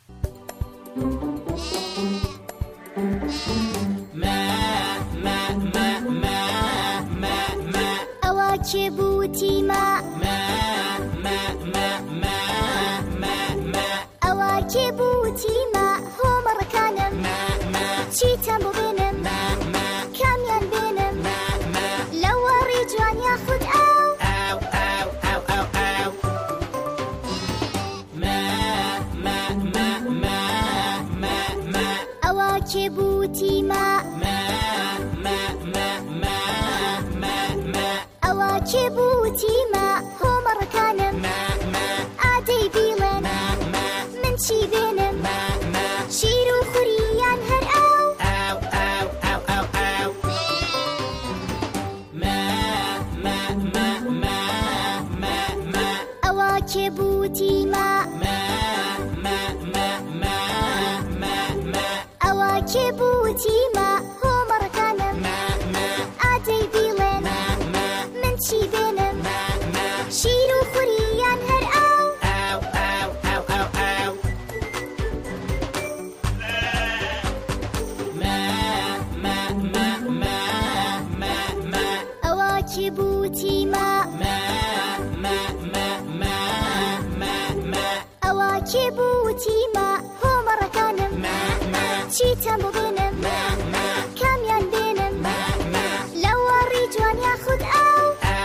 چێ بووتی ما ئەوە کێ بووتی ما هۆمەڕەکانم چیتان بۆ بێنم کامیان بێنم لە وەڕی جوان یاخود ئەو ئەواکێ بووتی مە هۆمەڕەکانم ئادەی بیڵێن من چی بێنم شیر و خوریان هەر ئەو ئەواکێ بووتی مە ئەواکێ بووتی مە هۆمەڕەکانم ئادەی بیڵێن من چی بێنم شیر و خوریان هەر ئەو ئەواکێ بووتی مە ئەواکێ بووتی مە هۆمەڕەکانم چیتەم ببێنم کامیان بێنم لەوەڕی جوان یاخود ئەو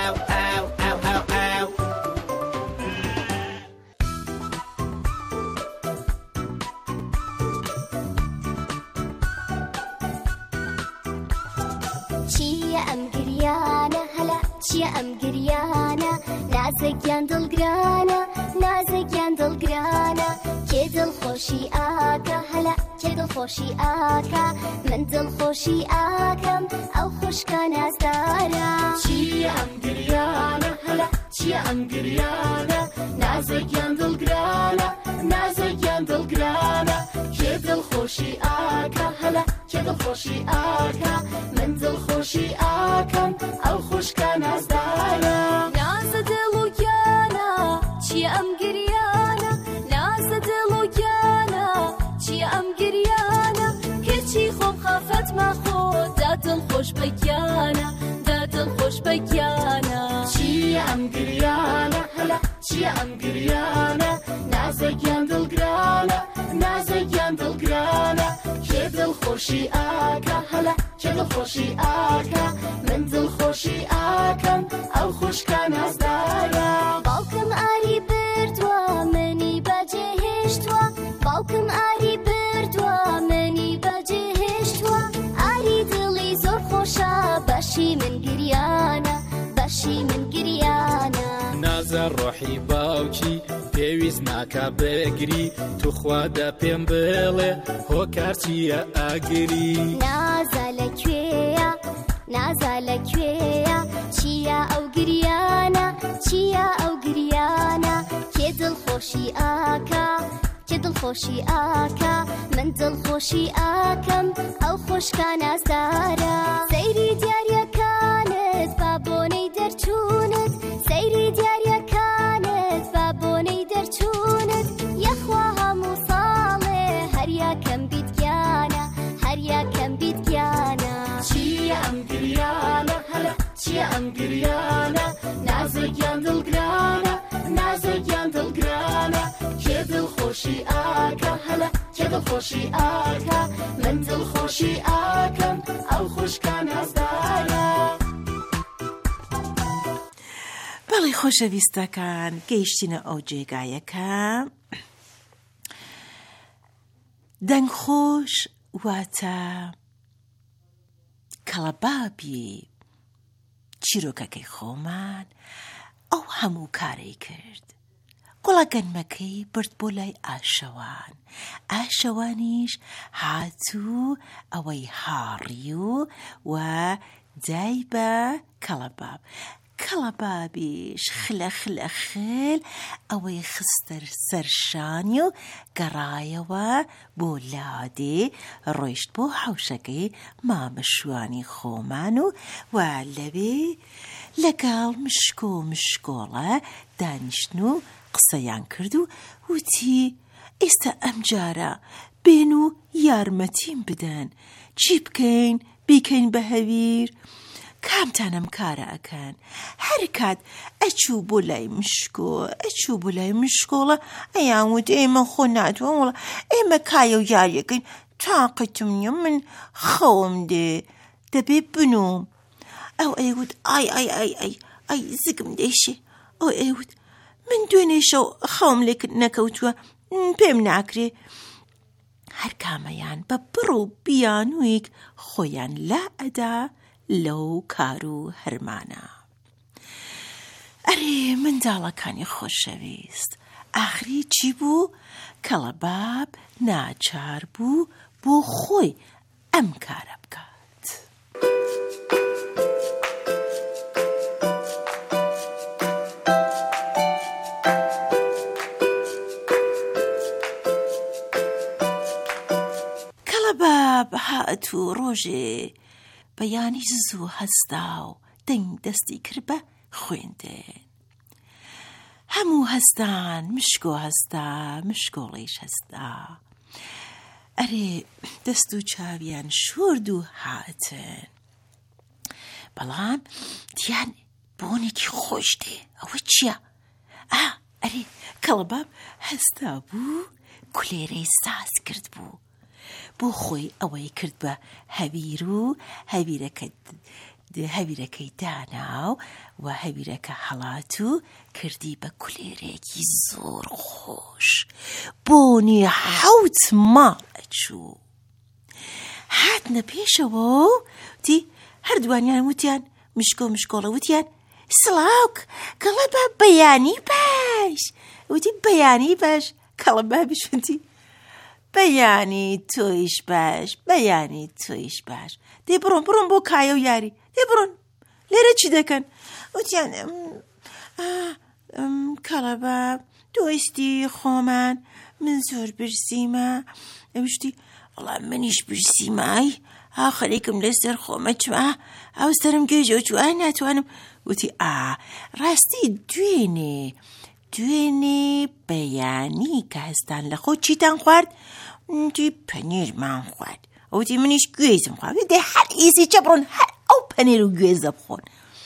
چیە ئەم گریانە هەلا چیە ئەم گریانە نازێکیان دڵگرانە نازێکیان دڵگرانە کێ دڵخۆشی ئاکە هەلا کێ دڵخۆشی ئاکە من دڵخۆشی ئاکەم ئەو خوشکە نازدارە چیە ئەم گریانە هەلا چیە ئەم گریانە نازێکیان دڵگرانە نازێکیان دڵگرانە کێ دڵخۆشی ئاکە هەلا کێ دڵخۆشی ئاکە من دڵخۆشی ئاکەم ئەو خوشکە نازدارە نازە دڵ و گیانە چیە ئەم گریانە نازە دڵ و گیانە چیە ئەم گریانە کەچی خۆم خافەتمە خۆ دا دڵخۆش بە گیانە دا دڵخۆش بە گیانە چیە ئەم گریانە هەلا چیە ئەم گریانە نازێکیان دڵگرانە نازێکیان دڵگرانە کێ دڵخۆشی ئاکە هەلا کێ دڵخۆشی ئاکە من دڵخۆشی ئاکەم ئەو خوشکە نازدارە باوکم ئاری بردووە منی بەجێهێشتووە باوکم ئاری بردووە منی بەجێهێشتووە ئاری دڵی زۆر خۆشە بەشی من گریانە بەشی من گریانە نازە ڕۆحی باوکی پێویست ناکە بگری توخوادا پێم بڵێ هۆکار چیە ئاگری نازە لەکوێیە نازە لەکوێیە چیە ئەو گریانە چیە ئەو گریانە کێ دڵخۆشی ئاکە کێ دڵخۆشی ئاکە من دڵخۆشی ئاکەم ئەو خوشکە نازدارە سەیری دیاریەکانت با بۆنەی دەرچوونت سەیری دیاریەکانت با بۆنەی دەرچوونت یەخوا هەموو ساڵێ هەر یەکەم بیت گیانە هەر یەکەم بیت گیانە چیە ئەم گریانە هەلا چیە ئەم گریانە نازێکیان دڵگرانە نازێکیان دڵگرانە کێ دڵخۆشی ئاکە هەلا کێ دڵخۆشی ئاکە من دڵخۆشی ئاکەم ئەو خوشکە نازدارە بەڵێ خۆشەویستەکان گەیشتینە ئەو جێگایەکە دەنگخۆش واتە کەڵەبابی چیرۆکەکەی خۆمان ئەو هەموو کارەی کرد گوڵە گەنمەکەی برد بۆ لای ئاشەوان ئاشەوانیش هاتوو ئەوەی هاڕی و دای بە کەڵەباب کەڵەبابیش خلە خلە خل ئەوەی خستەر سەرشانی و گەڕایەوە بۆ لادێ ڕۆیشت بۆ حەوشەکەی مامەشوانی خۆمان و لەوێ لەگەڵ مشکۆ و مشکۆڵە دانیشتن و قسەیان کرد و وتی ئێستا ئەم جارە بێن و یارمەتیم بدەن چی بکەین بیکەین بە هەویر کامتانم کارە ئەکەن هەر کات ئەچوو بۆ لای مشکۆ ئەچوو بۆ لای مشکۆڵە ئەیان وت ئێمە خۆ ناتوان وڵە ئێمە کایە و یاریەکەین تاقەتم نییە من خەوم دێ دەبێ بنوم ئەو ئەیوت ئای ئای ئای ئای ئای زگم دێشێ ئەو ئەیوت من دوێنێ شەو خەوم لێ نەکەوتووە پێم ناکرێ هەر کامەیان بە بڕ و بیانوویک خۆیان لا ئەدا لەو کار و هەرمانە ئەرێ منداڵەکانی خۆشەویست، ئاخری چی بوو؟ کەڵەباب ناچار بوو بۆ خۆی ئەم کارە بکات. کەڵەباب هاتوو ڕۆژێ بەیانی زوو هەستا و دەنگ دەستی کرد بە خوێندن. هەموو هەستان مشکۆ هەستا، مشکۆڵیش هەستا. ئەرێ دەست و چاویان شورد و هاتن، بەڵام دیان بۆنێکی خۆش دێ. ئەوە چییە؟ ئەرێ کەڵەباب هەستا بوو، کولێرەی ساز کرد بوو بۆ خۆی. ئەوەی کرد بە هەویر و هەویرەکەی داناو و هەویرەکە هەڵات و کردی بە کولێرێکی زۆر خۆش. بۆنی 7 ماڵ ئەچوو. هاتنە پێشەوە و وتی هەردووانیان وتیان مشکۆڵە وتیان سڵاو کەڵەباب بەیانی باش. وتی بەیانی باش. کەڵەبابیش وتی بەیانی تۆیش باش، بەیانی تۆیش باش. دێ بڕۆن بۆ کایە و یاری، دێ بڕۆن لێرە چی دەکەن؟ وتیان کەڵەباب دۆستی خۆمان، من زۆر برسیمە. ئەوشتی وەڵام منیش برسیمای، ئاخەرێکم لەسەر خۆمە چوە، ئەو سەرم گوێژەوە چوە ناتوانم. وتی ڕاستی دوێنێ بەیانی کە هەستان لە خۆ چیتان خوارد؟ وتی پەنیرمان خوارد. وتی منیش گوێزم خوارد. دێ هەر ئیزی چە بڕۆن هەر ئەو پەنیر و گوێزە بخۆن.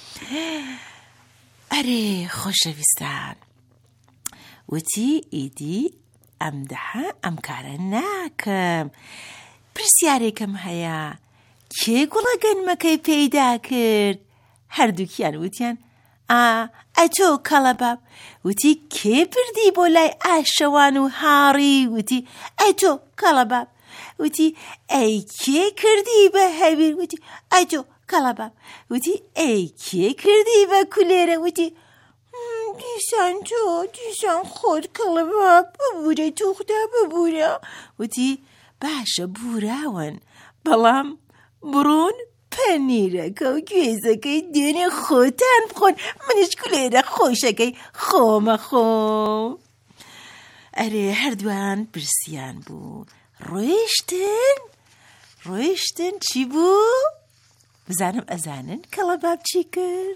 ئەرێ خۆشەویستان، وتی ئیدی ئەم کارە ناکەم. پرسیارێکم هەیە، کێ گوڵە گەنمەکەی پەیدا کرد؟ هەردووکیان وتیان ئەتۆ کەڵەباب. وتی کێ بردی بۆ لای ئاشەوان و هاڕی؟ وتی ئەتۆ کەڵەباب. وتی ئەی کێ کردی بە هەویر؟ وتی ئەتۆ کەڵەباب. وتی ئەی کێ کردی بە کولێرە؟ وتی دیسان تۆ، دیسان خۆت کەڵەباب، ببوورە توخدا ببوورە. وتی باشە بوراون، بەڵام بڕۆن پەنیرەکە و گوێزەکەی دێنێ خۆتان بخۆن، منیش کولێرە خۆشەکەی خۆمە خۆم. ئەرێ هەردووان برسیان بوو. ڕۆیشتن چی بوو؟ بزانم ئەزانن کەڵەباب چی کرد؟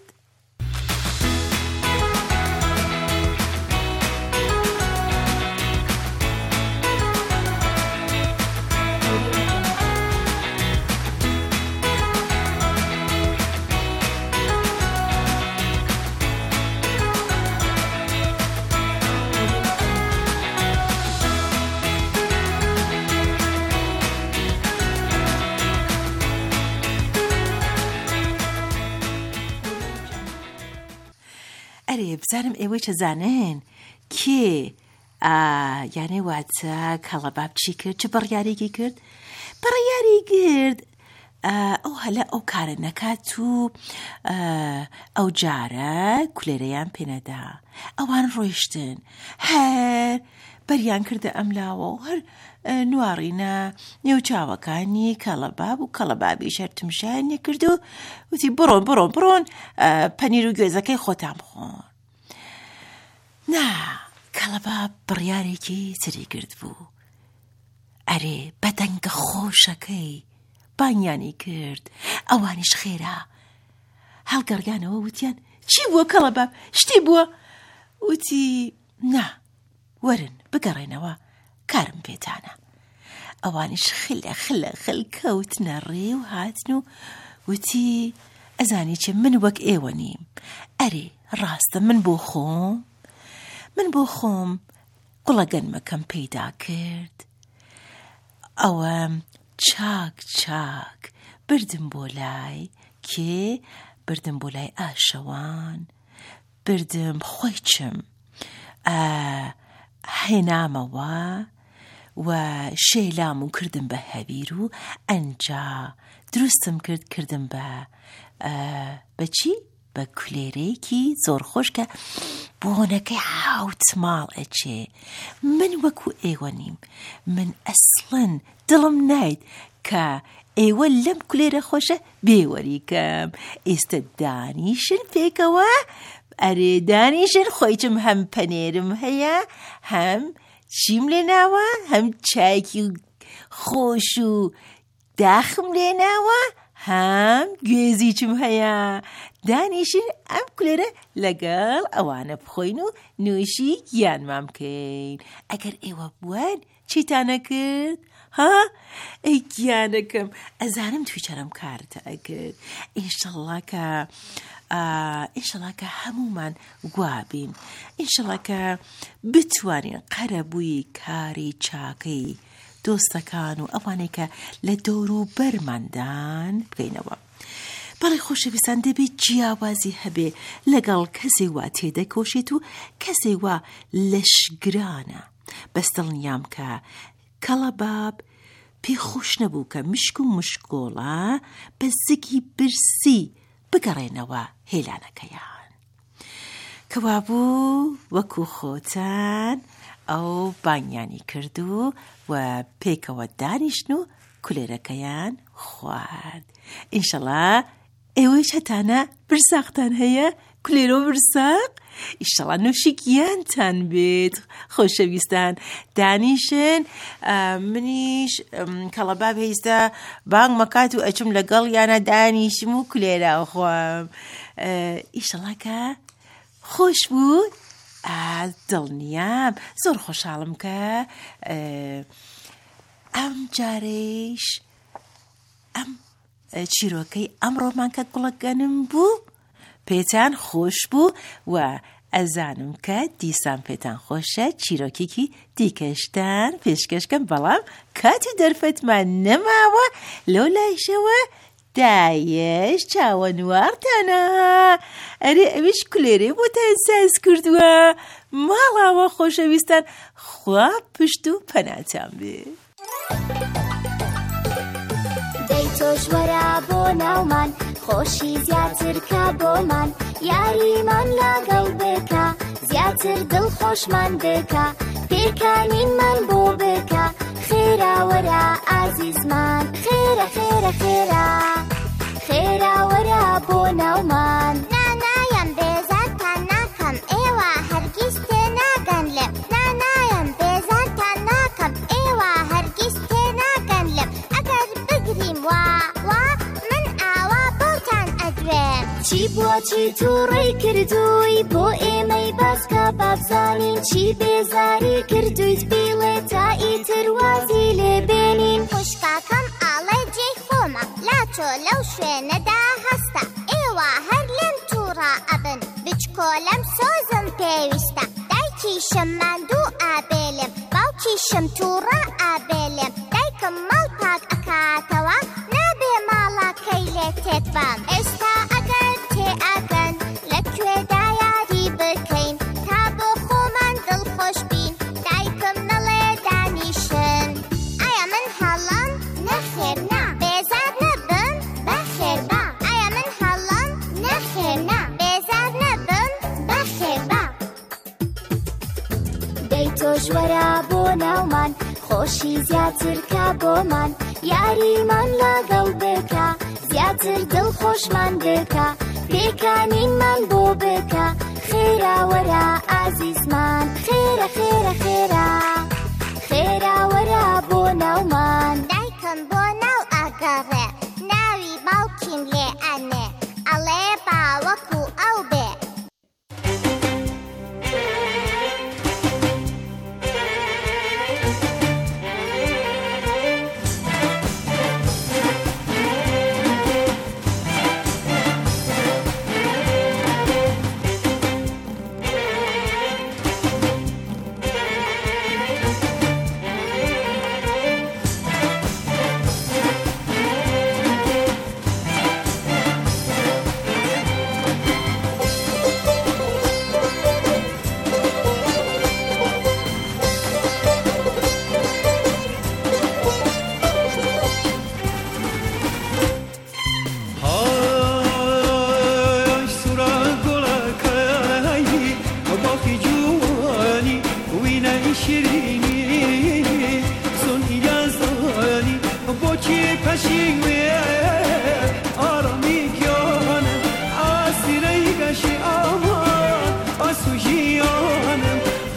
ئەرێ بزانم ئێوەی چەزانن کێ یانێ واتە کەڵەباب چی کرد؟ چ بڕیارێکی کرد؟ بڕیاری کرد ئەو هەلە ئەو کارە نەکات و ئەو جارە کولێرەیان پێنەدا. ئەوان ڕۆیشتن، هەر بەریان کردە ئەم لاوە و هەر نوارینە نێوچاوەکانی کەڵەباب و کەڵەبابیش هەر تمشایان نەکرد و وتی بڕۆن پەنیر و گوێزەکەی خۆتان بخۆن. کەڵەباب بڕیارێکی تری کرد بوو. ئەرێ بەدەنگە خۆشەکەی بانیانی کرد. ئەوانیش خێرا هەڵگەڕیانەوە وتیان چی بووە کەڵەباب؟ شتی بووە؟ وتی وەرن بگەڕێنەوە، کارم پێتانە. ئەوانیش خل کەوتنە ڕێ و هاتن و وتی ئەزانی چێ من وەک ئێوە نیم. ئەرێ ڕاستە من بۆ خۆم گوڵە گەنمەکەم پەیدا کرد. ئەوە چاک بردم بۆ لای کێ؟ بردم بۆ لای ئاشەوان، بردم خۆی چم هێنامەوە و شێلام و کردم بە هەویر و ئەنجا دروستم کردم بە چی؟ بە کولێرەیەکی زۆر خۆش کە بۆنەکەی حاوت ماڵ ئەچێ. من وەکو ئێوە نیم، من ئەسڵەن دڵم نایت کە ئێوە لەم کولێرە خۆشە بێوەریکەم. ئێستا دانیشن پێکەوە، ئەرێ دانیشن خۆیچم هەم پەنێرم هەیە، هەم چیم لێ ناوە، هەم چایکی خۆش و داخم لێ ناوە، هەم گوێزیچم هەیە. دانیشن ئەم کولێرە لەگەڵ ئەوانە بخۆین و نوێشی گیانمان بکەین. ئەگەر ئێوە بوون چیتانە کرد؟ ها؟ ئەی گیانەکەم، ئەزانم تویچەرم کارتە ئەکرد. ئینشەڵا کە هەمومان گوابین، ئینشەڵا کە بتوانین قەرەبووی کاری چاکەی دۆستەکان و ئەوانەی کە لە دەور و بەرماندان بکەینەوە. بەڵێ خۆشەویستان، دەبێت جیاوازی هەبێ لەگەڵ کەسێک وا تێدەکۆشێت و کەسێک وا لەشگرانە. بەس دڵنیام کە کەڵەباب پێ خۆش نەبوو کە مشک و مشکۆڵە بە زگی برسی بگەڕێنەوە هێلانەکەیان. کەوا بوو وەکو خۆتان ئەو بانیانی کردو و پێکەوە دانیشن و کولێرەکەیان خوارد. ئینشەڵا ئێوەش هەتانە برساقتان هەیە، کولێرە و برساق؟ ئینشەڵا نوشی گیانتان بێت. خۆشەویستان، دانیشن منیش کەڵەباب هێستا بانگ مەکات و ئەچم لەگەڵ یانە دانیشم و کولێرە خوام. ئینشەڵا کە خۆش بوو. دڵنیام زۆر خۆشحاڵم کە ئەم جارێش ئەم چیرۆکەی ئەمڕۆمان کە گوڵەگەنم بوو پێتان خۆش بوو و ئەزانم کە دیسان پێتان خۆشە چیرۆکێکی دیکەشتان پێشکەشکەم، بەڵام کاتی دەرفەتمان نەماوە. لەو لایشەوە دایش چاوە نوارتانە، ئەرێ ئەویش کولێرەی بۆتان ساز کردووە. ماڵاوە خۆشەویستان، خوا پشت و پەناتان بێ. دەی تۆش وەرە بۆ ناومان، خۆشی زیاتر کە بۆمان، یاریمان لەگەڵ بکە، زیاتر دڵخۆشمان بکە، پێکانینمان بۆ بکە. خێرا وەرە ئازیزمان، خێرە خێرە خێرا، خێرا وەرە بۆ ناومان. نانایم بێزارتان ناکەم، ئێوە هەرگیز تێناگەن لێم. نانایم بێزارتان ناکەم، ئێوە هەرگیز تێناگەن لێم. ئەگەر بگریم وا من ئاوا بۆتان ئەدوێم. چی بووە چی تووڕێی کردووی بۆ ئێمەی باسکە بابزانین، چی بێزاری کردویت بیڵێ تا ئیتر وازی لێبێنین. خوشکاکەم ئاڵێ جێی خۆمە، لاچۆ لەو شوێنەدا هەستە، ئێوە هەر لێم تووڕە ئەبن، بچکۆلەم سۆزم پێویستە. دایکیشم ماندوو ئابێلێم، باوکیشم تووڕە ئابێلێم. دایکم ماڵ پاک ئەکاتەوە، نابێ ماڵەکەی لێ تێتبام. ئێستا ئەگەر تێئەگەن لەکوێدا یاری بکەین، تا بۆ خۆمان دڵخۆش بین. دایکم نەڵێ دانیشن، ئایا من هەڵام؟ نەخێر نا، بێزار نەبم بەخێر با. ئایا من هەڵام؟ نەخێر نا، بێزار نەبم بەخێر با. دەی تۆش وەرە بۆ ناومان، خۆشی زیاتر کە بۆمان، یاریمان لەگەڵ بکە، زیاتر دڵخۆشمان بکە، پێکانینمان بۆ بکە. خێرا وەرە ئازیزمان، خێرە خێرە خێرا، خێرا وەرە بۆ ناومان. دایکم بۆ ناو ئەگەڕێ، ناوی باوکیم لێ ئەنێ، ئەڵێ باوەکو ئەو بێ.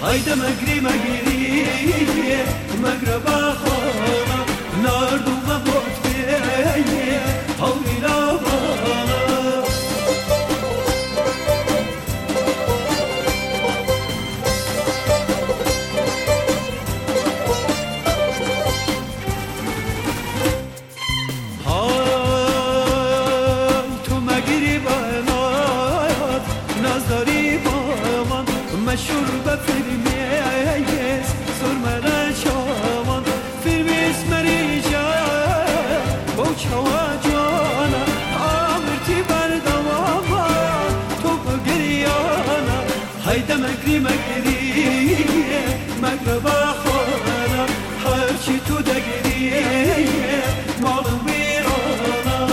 haydi megri megri megreba khana nardu mabot beye havila bana مشهور به فیلمیه سرمدن شامان فیلم اسمری جان با چوا جانا آمرتی بردواما تو بگریانا هایده مگری مگری مگربا خوانا هرچی تو دگریه مالم بیرانا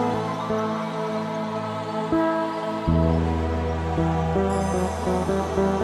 Thank you.